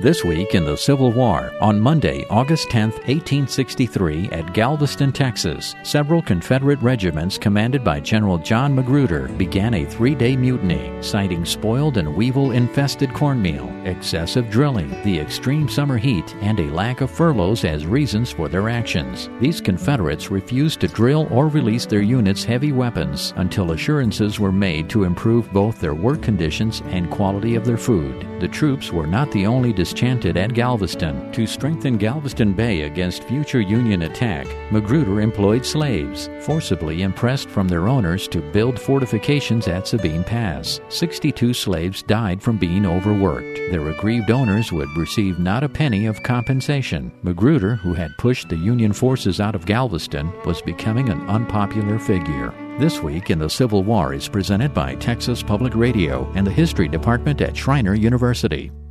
This week in the Civil War, on Monday, August 10, 1863, at Galveston, Texas, several Confederate regiments commanded by General John Magruder began a 3-day mutiny, citing spoiled and weevil-infested cornmeal, excessive drilling, the extreme summer heat, and a lack of furloughs as reasons for their actions. These Confederates refused to drill or release their units' heavy weapons until assurances were made to improve both their work conditions and quality of their food. The troops were not the only disenchanted at Galveston. To strengthen Galveston Bay against future Union attack, Magruder employed slaves, forcibly impressed from their owners to build fortifications at Sabine Pass. 62 slaves died from being overworked. Their aggrieved owners would receive not a penny of compensation. Magruder, who had pushed the Union forces out of Galveston, was becoming an unpopular figure. This Week in the Civil War is presented by Texas Public Radio and the History Department at Schreiner University.